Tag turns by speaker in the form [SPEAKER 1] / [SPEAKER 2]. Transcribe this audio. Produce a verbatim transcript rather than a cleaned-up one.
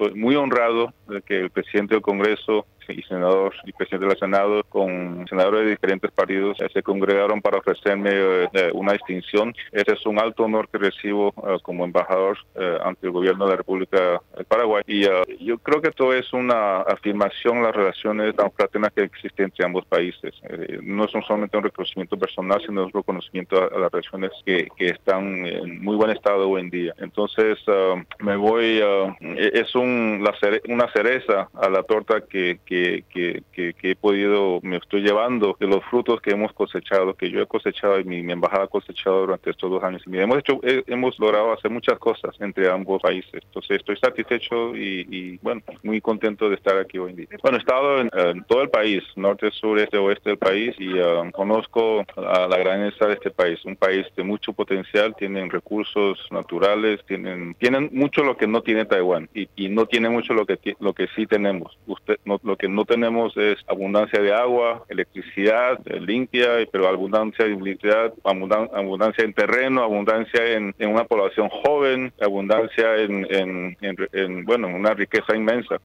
[SPEAKER 1] estoy muy honrado de que el presidente del Congreso y senador y presidente del Senado con senadores de diferentes partidos eh, se congregaron para ofrecerme eh, una distinción. Ese es un alto honor que recibo eh, como embajador eh, ante el gobierno de la República del Paraguay y uh, yo creo que esto es una afirmación de las relaciones tan fraternas que existen entre ambos países. Eh, no es solamente un reconocimiento personal, sino un reconocimiento a, a las relaciones que, que están en muy buen estado hoy en día. Entonces uh, me voy, uh, es un, la cere una cereza a la torta que, que Que, que, que, que he podido, me estoy llevando de los frutos que hemos cosechado, que yo he cosechado y mi, mi embajada ha cosechado durante estos dos años. Y hemos hecho, he, hemos logrado hacer muchas cosas entre ambos países. Entonces estoy satisfecho y, y bueno, muy contento de estar aquí hoy en día. Bueno, he estado en, en todo el país, norte, sur, este, oeste del país y uh, conozco a la grandeza de este país. Un país de mucho potencial, tienen recursos naturales, tienen, tienen mucho lo que no tiene Taiwán y, y no tiene mucho lo que, lo que sí tenemos. Usted, no, lo que que no tenemos es abundancia de agua, electricidad eh, limpia, pero abundancia de electricidad, abundan, abundancia en terreno, abundancia en, en una población joven, abundancia en, en, en, en, bueno, una riqueza inmensa.